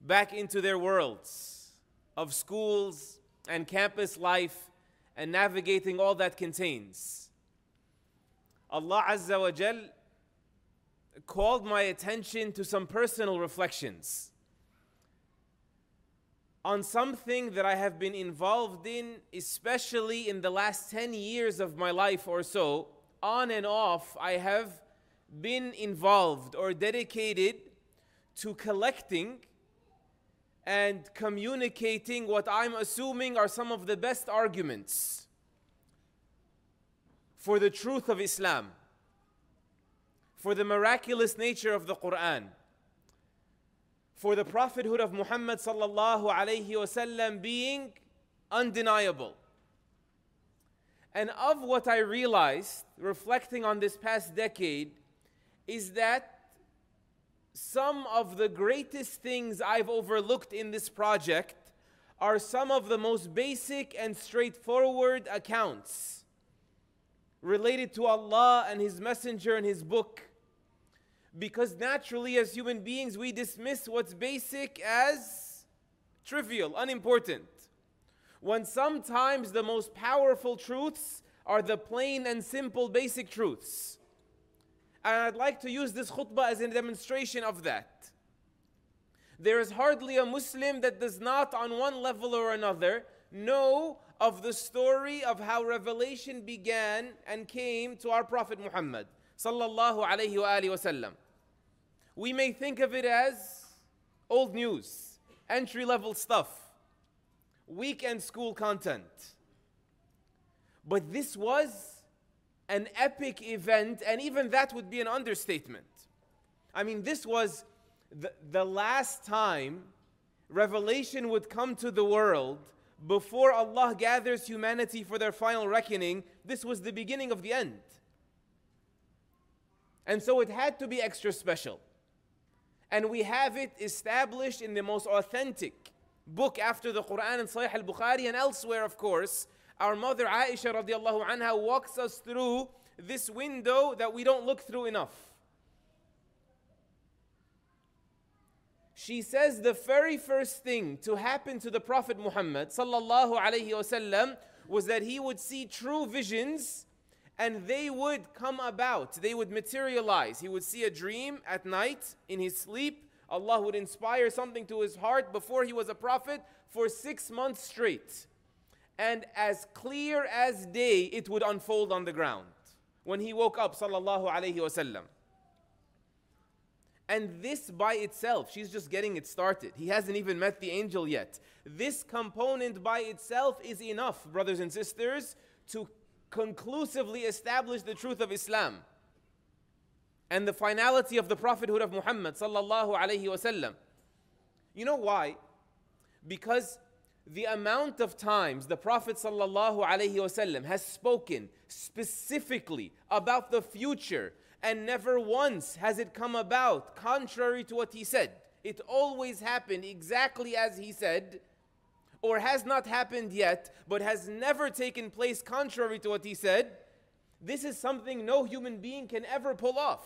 back into their worlds of schools and campus life and navigating all that contains. Allah Azza wa Jal called my attention to some personal reflections on something that I have been involved in, especially in the last 10 years of my life or so. On and off, I have been involved or dedicated to collecting and communicating what I'm assuming are some of the best arguments for the truth of Islam, for the miraculous nature of the Quran, for the prophethood of Muhammad sallallahu alayhi wasallam being undeniable. And of what I realized, reflecting on this past decade, is that some of the greatest things I've overlooked in this project are some of the most basic and straightforward accounts related to Allah and His Messenger and His book. Because naturally, as human beings, we dismiss what's basic as trivial, unimportant. When sometimes the most powerful truths are the plain and simple basic truths. And I'd like to use this khutbah as a demonstration of that. There is hardly a Muslim that does not, on one level or another, know of the story of how revelation began and came to our Prophet Muhammad sallallahu alayhi wa alihi wasallam. We may think of it as old news, entry-level stuff, weekend school content. But this was an epic event, and even that would be an understatement. I mean, this was the last time revelation would come to the world before Allah gathers humanity for their final reckoning. This was the beginning of the end. And so it had to be extra special. And we have it established in the most authentic book after the Quran and Sahih al-Bukhari and elsewhere, of course. Our mother Aisha radiallahu anha walks us through this window that we don't look through enough. She says the very first thing to happen to the Prophet Muhammad sallallahu alayhi wasallam was that he would see true visions and they would come about, they would materialize. He would see a dream at night in his sleep. Allah would inspire something to his heart before he was a prophet for 6 months straight. And as clear as day, it would unfold on the ground when he woke up sallallahu alayhi wasallam. And this by itself, she's just getting it started. He hasn't even met the angel yet. This component by itself is enough, brothers and sisters, to conclusively establish the truth of Islam and the finality of the prophethood of Muhammad sallallahu alayhi wasallam. You know why? Because the amount of times the Prophet sallallahu alayhi wasallam has spoken specifically about the future, and never once has it come about contrary to what he said. It always happened exactly as he said, or has not happened yet, but has never taken place contrary to what he said. This is something no human being can ever pull off.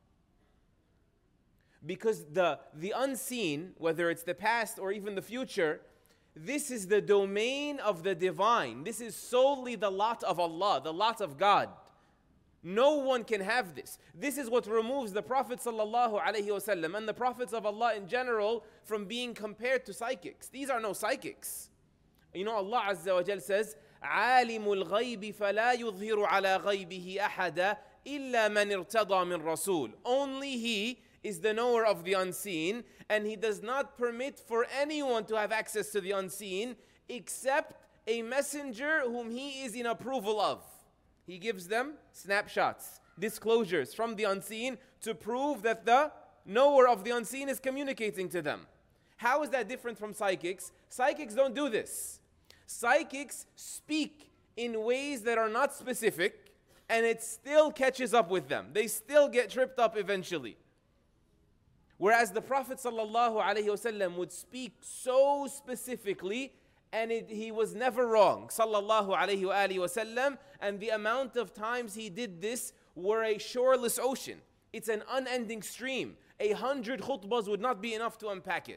Because the unseen, whether it's the past or even the future, this is the domain of the divine. This is solely the lot of Allah, the lot of God. No one can have this. This is what removes the Prophet sallallahu alaihi wasallam and the prophets of Allah in general from being compared to psychics. These are no psychics. You know, Allah Azza wa Jal says, عَالِمُ الْغَيْبِ فَلَا يُظْهِرُ عَلَى غَيْبِهِ أَحَدًا إِلَّا مَنِ ارْتَضَى مِنْ رَسُولٍ. Only He is the knower of the unseen, and He does not permit for anyone to have access to the unseen except a messenger whom He is in approval of. He gives them snapshots, disclosures from the unseen to prove that the knower of the unseen is communicating to them. How is that different from psychics? Psychics don't do this. Psychics speak in ways that are not specific, and it still catches up with them. They still get tripped up eventually. Whereas the Prophet ﷺ would speak so specifically, and he was never wrong, sallallahu alayhi wa sallam, and the amount of times he did this were a shoreless ocean. It's an unending stream. 100 khutbahs would not be enough to unpack it.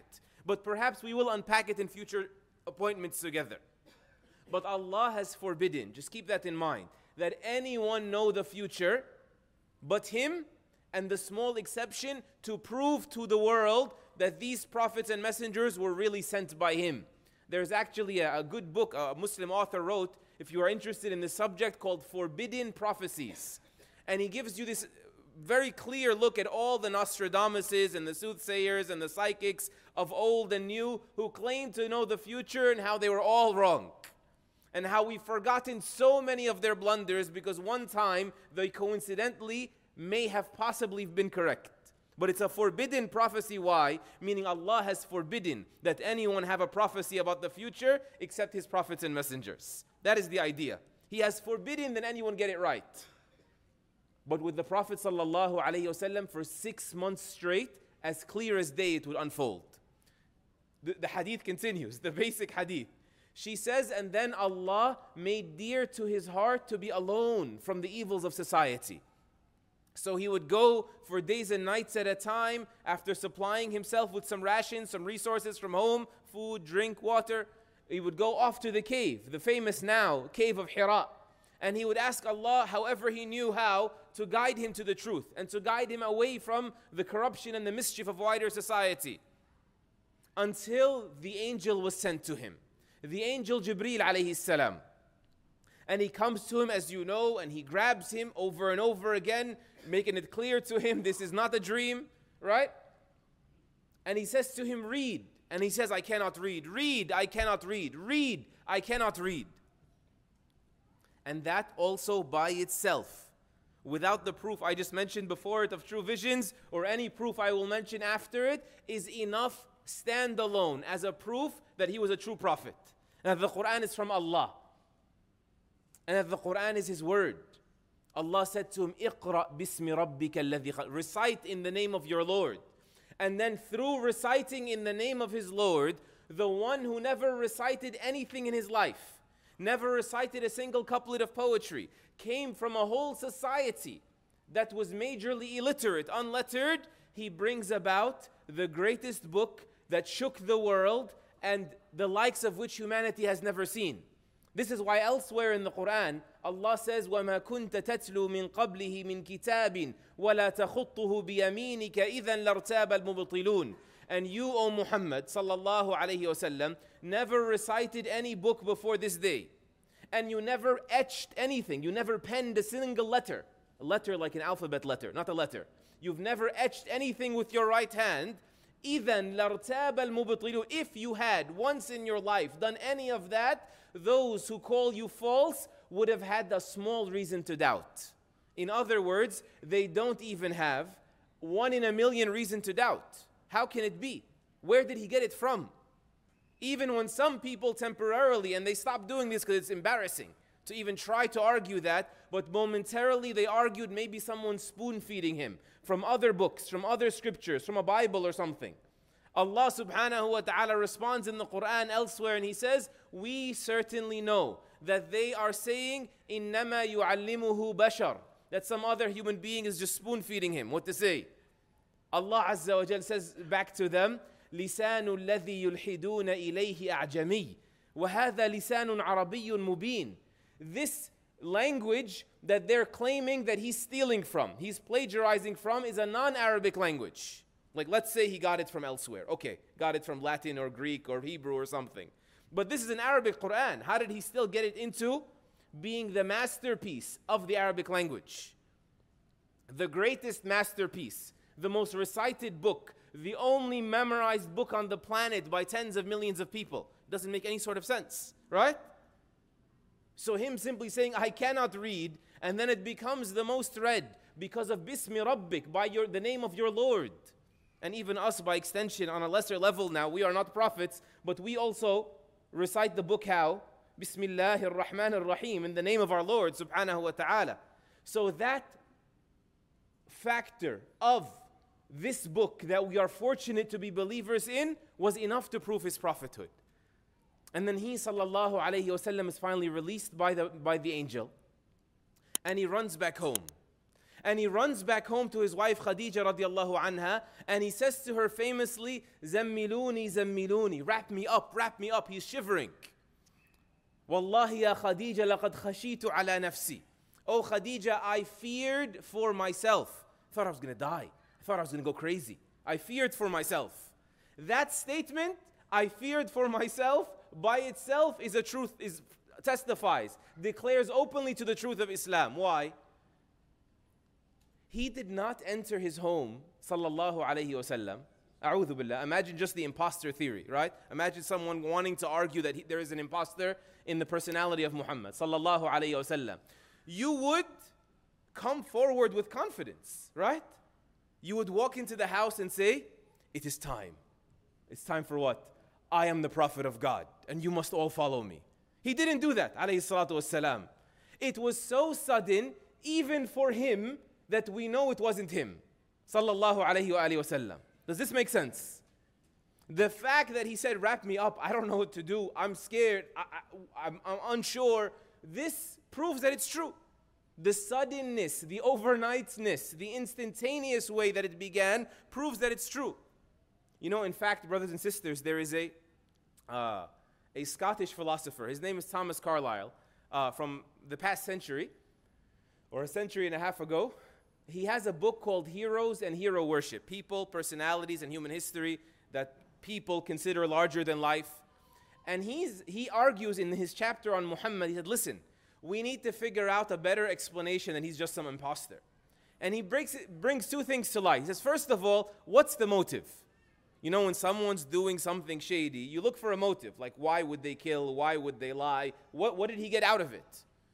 But perhaps we will unpack it in future appointments together. But Allah has forbidden, just keep that in mind, that anyone know the future but Him, and the small exception to prove to the world that these prophets and messengers were really sent by Him. There's actually a good book a Muslim author wrote, if you are interested in the subject, called Forbidden Prophecies. And he gives you this very clear look at all the Nostradamuses and the soothsayers and the psychics of old and new who claimed to know the future and how they were all wrong. And how we've forgotten so many of their blunders because one time they coincidentally may have possibly been correct. But it's a forbidden prophecy. Why? Meaning Allah has forbidden that anyone have a prophecy about the future except His prophets and messengers. That is the idea. He has forbidden that anyone get it right. But with the Prophet ﷺ, for 6 months straight, as clear as day it would unfold. The hadith continues, the basic hadith. She says, and then Allah made dear to his heart to be alone from the evils of society. So he would go for days and nights at a time after supplying himself with some rations, some resources from home, food, drink, water. He would go off to the cave, the famous now cave of Hira. And he would ask Allah, however he knew how, to guide him to the truth and to guide him away from the corruption and the mischief of wider society. Until the angel was sent to him. The angel Jibreel alayhi salam. And he comes to him, as you know, and he grabs him over and over again, making it clear to him this is not a dream, right? And he says to him, read. And he says, I cannot read. Read, I cannot read. Read, I cannot read. And that also by itself, without the proof I just mentioned before it of true visions, or any proof I will mention after it, is enough standalone as a proof that he was a true prophet. And that the Quran is from Allah. And that the Quran is His word. Allah said to him, اقرأ باسم ربك الذي خلق. Recite in the name of your Lord. And then through reciting in the name of his Lord, the one who never recited anything in his life, never recited a single couplet of poetry, came from a whole society that was majorly illiterate, unlettered, he brings about the greatest book that shook the world and the likes of which humanity has never seen. This is why elsewhere in the Quran, Allah says, وَمَا كُنْتَ تَتْلُو مِنْ قَبْلِهِ مِنْ كِتَابٍ وَلَا تَخُطُّهُ بِيَمِينِكَ إِذًا لَارْتَابَ الْمُبْطِلُونَ. And you, O Muhammad sallallahu alayhi wasallam, never recited any book before this day. And you never etched anything. You never penned a single letter. A letter like an alphabet letter, not a letter. You've never etched anything with your right hand. إِذًا لَارْتَابَ الْمُبْطِلُونَ. If you had once in your life done any of that, those who call you false would have had a small reason to doubt. In other words, they don't even have 1 in a million reason to doubt. How can it be? Where did he get it from? Even when some people temporarily, and they stop doing this because it's embarrassing to even try to argue that, but momentarily they argued maybe someone's spoon feeding him from other books, from other scriptures, from a Bible or something. Allah subhanahu wa ta'ala responds in the Quran elsewhere and He says, we certainly know that they are saying, إِنَّمَا يُعَلِّمُهُ بَشَرٌ, that some other human being is just spoon feeding him what to say. Allah Azza wa Jal says back to them, لِسَانُ الَّذِي يُلْحِدُونَ إِلَيْهِ أَعْجَمِيٌّ وَهَذَا لِسَانٌ عَرَبِيٌّ مُبِينٌ. This language that they're claiming that he's stealing from, he's plagiarizing from, is a non-Arabic language. Like let's say he got it from elsewhere. Okay, got it from Latin or Greek or Hebrew or something. But this is an Arabic Quran. How did he still get it into being the masterpiece of the Arabic language? The greatest masterpiece, the most recited book, the only memorized book on the planet by tens of millions of people. Doesn't make any sort of sense, right? So him simply saying, I cannot read, and then it becomes the most read because of Bismi Rabbik, by the name of your Lord. And even us by extension on a lesser level now, we are not prophets, but we also recite the book how? Bismillahir Rahmanir Rahim, in the name of our Lord subhanahu wa ta'ala. So that factor of this book that we are fortunate to be believers in was enough to prove his prophethood. And then he sallallahu alayhi wasallam is finally released by the angel. And he runs back home. And he runs back home to his wife Khadija radiallahu anha, and he says to her famously, Zammiluni, Zammiluni, wrap me up, wrap me up. He's shivering. Wallahi ya Khadija laqad khashitu ala nafsi. Oh Khadija, I feared for myself. I thought I was going to die. I thought I was going to go crazy. I feared for myself. That statement, I feared for myself, by itself is a truth, testifies, declares openly to the truth of Islam. Why? He did not enter his home, sallallahu alayhi wasallam. A'udhu billah. Imagine just the imposter theory, right? Imagine someone wanting to argue that there is an imposter in the personality of Muhammad, sallallahu alayhi wasallam. You would come forward with confidence, right? You would walk into the house and say, it is time. It's time for what? I am the Prophet of God, and you must all follow me. He didn't do that, alayhi salatu wassalam. It was so sudden, even for him, that we know it wasn't him. Sallallahu alayhi wa alihi wasallam. Does this make sense? The fact that he said, wrap me up, I don't know what to do, I'm scared, I'm unsure, this proves that it's true. The suddenness, the overnightness, the instantaneous way that it began proves that it's true. You know, in fact, brothers and sisters, there is a Scottish philosopher. His name is Thomas Carlyle, from the past century, or a century and a half ago. He has a book called Heroes and Hero Worship. People, personalities, and human history that people consider larger than life. And he argues in his chapter on Muhammad, he said, listen, we need to figure out a better explanation than he's just some imposter. And he brings two things to light. He says, first of all, what's the motive? You know, when someone's doing something shady, you look for a motive. Like, why would they kill? Why would they lie? What did he get out of it?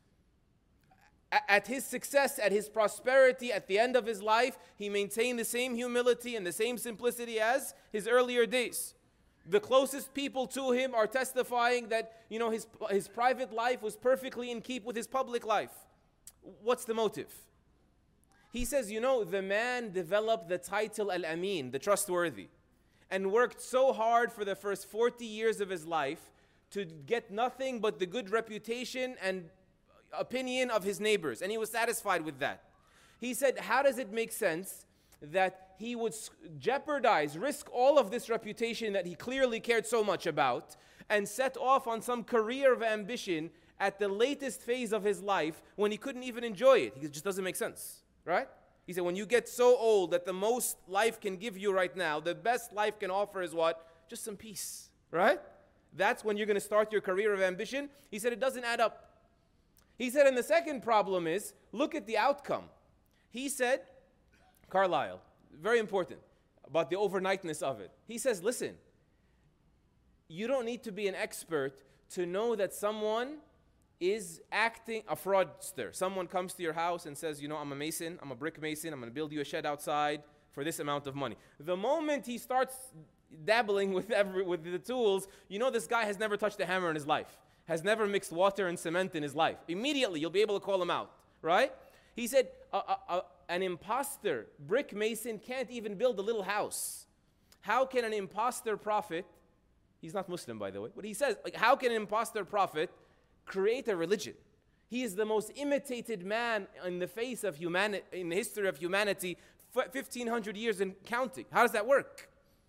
At his success, at his prosperity, at the end of his life, he maintained the same humility and the same simplicity as his earlier days. The closest people to him are testifying that, you know, his private life was perfectly in keep with his public life. What's the motive? He says, you know, the man developed the title Al-Amin, the trustworthy, and worked so hard for the first 40 years of his life to get nothing but the good reputation and opinion of his neighbors, and he was satisfied with that. He said, how does it make sense that he would jeopardize, risk all of this reputation that he clearly cared so much about, and set off on some career of ambition at the latest phase of his life when he couldn't even enjoy it? It just doesn't make sense, right? He said, when you get so old that the most life can give you right now, the best life can offer is what? Just some peace, right? That's when you're going to start your career of ambition. He said, it doesn't add up. He said, and the second problem is, look at the outcome. He said, Carlyle, very important, about the overnightness of it. He says, listen, you don't need to be an expert to know that someone is acting a fraudster. Someone comes to your house and says, you know, I'm a mason, I'm a brick mason, I'm going to build you a shed outside for this amount of money. The moment he starts dabbling with the tools, you know this guy has never touched a hammer in his life, has never mixed water and cement in his life. Immediately, you'll be able to call him out, right? He said, an imposter brick mason can't even build a little house. How can an imposter prophet, he's not Muslim by the way, but he says, like, how can an imposter prophet create a religion? He is the most imitated man in the face of humanity, in the history of humanity, 1,500 years and counting. How does that work?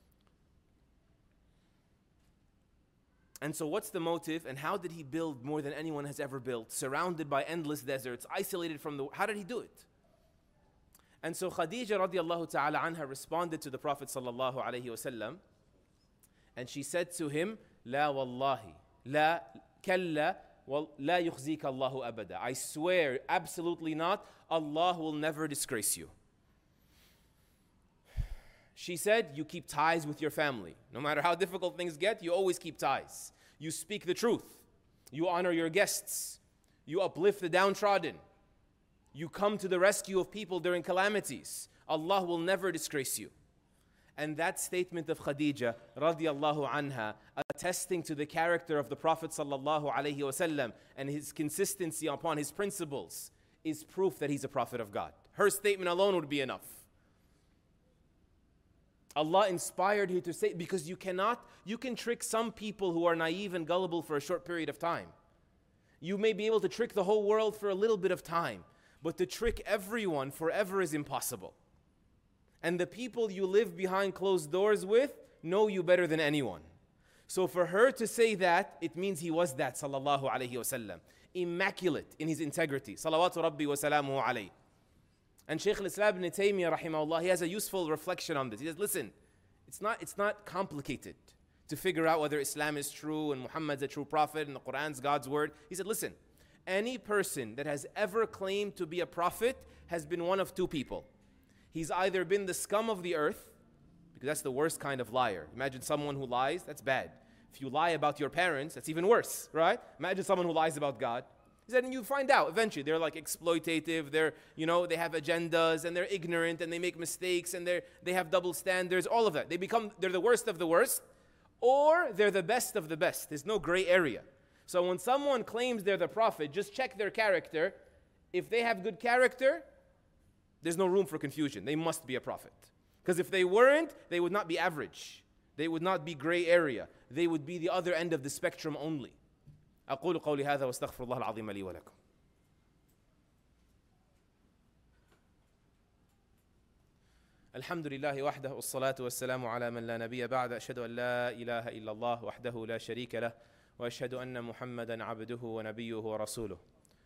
And so what's the motive, and how did he build more than anyone has ever built, surrounded by endless deserts, isolated from the, how did he do it? And so Khadija radiallahu ta'ala anha responded to the Prophet sallallahu alayhi wasallam, and she said to him, La wallahi, la kalla, la yukhzika Allahu abada. I swear, absolutely not, Allah will never disgrace you. She said, you keep ties with your family. No matter how difficult things get, you always keep ties. You speak the truth. You honor your guests. You uplift the downtrodden. You come to the rescue of people during calamities. Allah will never disgrace you. And that statement of Khadija radiallahu anha, attesting to the character of the Prophet sallallahu alaihi wasallam and his consistency upon his principles, is proof that he's a prophet of God. Her statement alone would be enough. Allah inspired her to say, because you can trick some people who are naive and gullible for a short period of time. You may be able to trick the whole world for a little bit of time. But to trick everyone forever is impossible. And the people you live behind closed doors with know you better than anyone. So for her to say that, it means he was that, sallallahu alayhi wasallam. Immaculate in his integrity. Salawatu Rabbi wa salamuhu alayhi. And Shaykh al-Islam ibn Taymiyyah, rahimahullah, he has a useful reflection on this. He says, listen, it's not complicated to figure out whether Islam is true and Muhammad's a true prophet and the Quran's God's word. He said, listen, any person that has ever claimed to be a prophet has been one of two people. He's either been the scum of the earth, because that's the worst kind of liar. Imagine someone who lies, that's bad. If you lie about your parents, that's even worse, right? Imagine someone who lies about God. He said, and you find out eventually they're like exploitative, they have agendas and they're ignorant and they make mistakes and they have double standards, all of that. They're the worst of the worst, or they're the best of the best. There's no gray area. So when someone claims they're the prophet, just check their character. If they have good character, there's no room for confusion. They must be a prophet. Because if they weren't, they would not be average. They would not be gray area. They would be the other end of the spectrum only. أقول قولي هذا واستغفر الله العظيم لي ولكم. الحمد لله وحده والصلاة والسلام على من لا نبي بعد أشهد أن لا إله إلا الله وحده لا شريك له وأشهد أن محمدا عبده ونبيه ورسوله.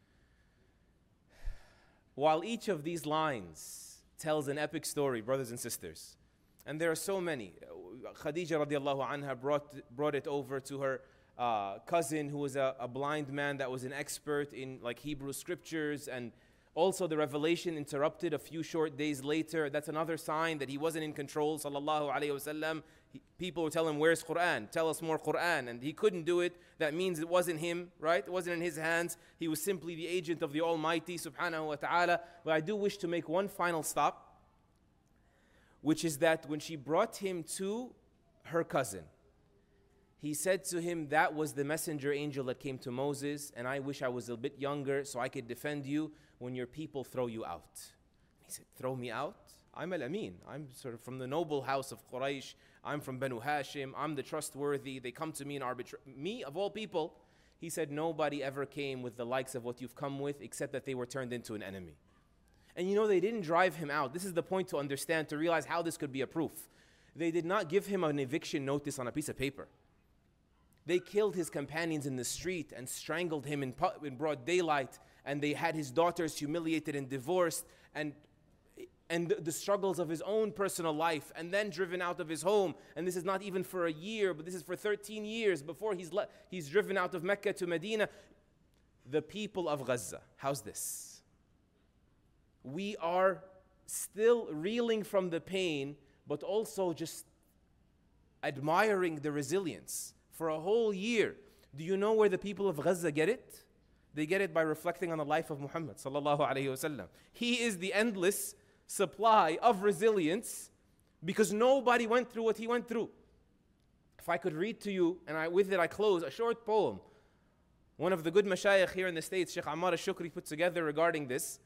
While each of these lines tells an epic story, brothers and sisters, and there are so many. Khadija radiallahu anha brought it over to her cousin who was a blind man that was an expert in like Hebrew scriptures, and also the revelation interrupted a few short days later. That's another sign that he wasn't in control, sallallahu alayhi wasallam. People would tell him, where's Quran? Tell us more Quran. And he couldn't do it. That means it wasn't him, right? It wasn't in his hands. He was simply the agent of the Almighty subhanahu wa ta'ala. But I do wish to make one final stop, which is that when she brought him to her cousin, he said to him, that was the messenger angel that came to Moses, and I wish I was a bit younger so I could defend you when your people throw you out. He said, throw me out? I'm al-Amin. I'm sort of from the noble house of Quraysh. I'm from Banu Hashim. I'm the trustworthy. They come to me in me, of all people. He said, nobody ever came with the likes of what you've come with, except that they were turned into an enemy. And they didn't drive him out. This is the point to understand, to realize how this could be a proof. They did not give him an eviction notice on a piece of paper. They killed his companions in the street and strangled him in broad daylight, and they had his daughters humiliated and divorced, and the struggles of his own personal life, and then driven out of his home. And this is not even for a year, but this is for 13 years before he's driven out of Mecca to Medina. The people of Gaza, how's this? We are still reeling from the pain, but also just admiring the resilience. For a whole year, do you know where the people of Gaza get it? They get it by reflecting on the life of Muhammad sallallahu alayhi wasallam. He is the endless supply of resilience, because nobody went through what he went through. If I could read to you, and with it I close, a short poem. One of the good mashayikh here in the States, Sheikh Ammar al-Shukri, put together regarding this.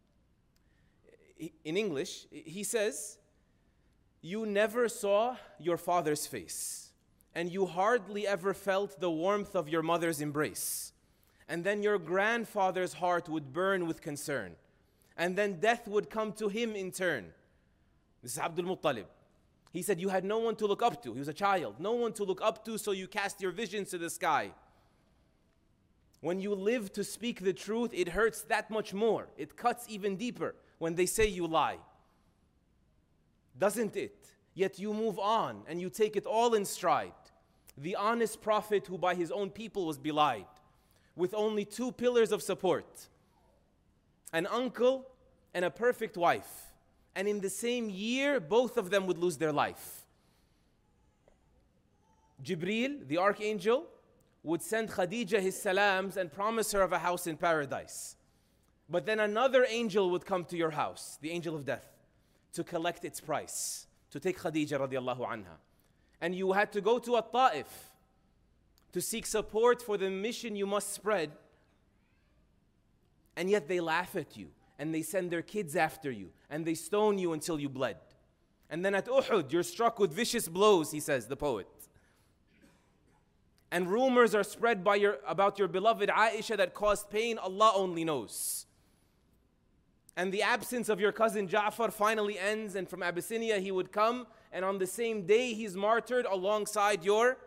In English, he says, you never saw your father's face, and you hardly ever felt the warmth of your mother's embrace. And then your grandfather's heart would burn with concern. And then death would come to him in turn. This is Abdul Muttalib. He said, you had no one to look up to. He was a child. No one to look up to, so you cast your visions to the sky. When you live to speak the truth, it hurts that much more. It cuts even deeper when they say you lie. Doesn't it? Yet you move on and you take it all in stride. The honest prophet who by his own people was belied, with only two pillars of support: an uncle and a perfect wife. And in the same year, both of them would lose their life. Jibreel, the archangel, would send Khadija his salams and promise her of a house in paradise. But then another angel would come to your house, the angel of death, to collect its price, to take Khadija radiallahu anha. And you had to go to At-Ta'if to seek support for the mission you must spread. And yet they laugh at you, and they send their kids after you, and they stone you until you bled. And then at Uhud, you're struck with vicious blows, he says, the poet. And rumors are spread about your beloved Aisha that caused pain Allah only knows. And the absence of your cousin Ja'far finally ends, and from Abyssinia he would come, and on the same day he's martyred alongside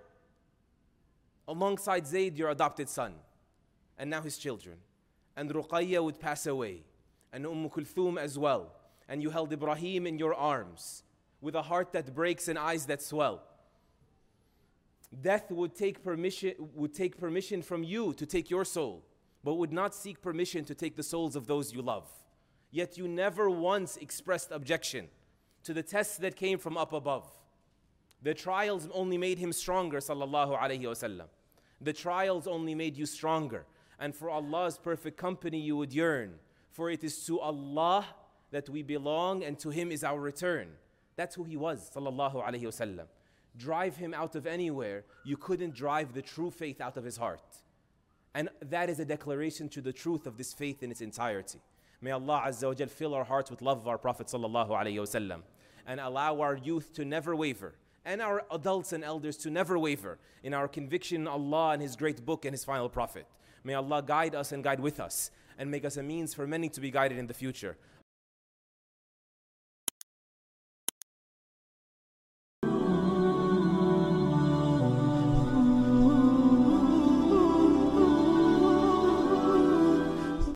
Zayd, your adopted son, and now his children. And Ruqayya would pass away, and Kulthum as well. And you held Ibrahim in your arms with a heart that breaks and eyes that swell. Death would take permission from you to take your soul, but would not seek permission to take the souls of those you love. Yet you never once expressed objection to the tests that came from up above. The trials only made him stronger, sallallahu alayhi wasallam. The trials only made you stronger. And for Allah's perfect company you would yearn. For it is to Allah that we belong, and to Him is our return. That's who he was, sallallahu alayhi wasallam. Drive him out of anywhere, you couldn't drive the true faith out of his heart. And that is a declaration to the truth of this faith in its entirety. May Allah Azza wa Jal fill our hearts with love of our Prophet sallallahu alayhi wasallam, and allow our youth to never waver, and our adults and elders to never waver in our conviction in Allah and His great book and His final Prophet. May Allah guide us and guide with us, and make us a means for many to be guided in the future.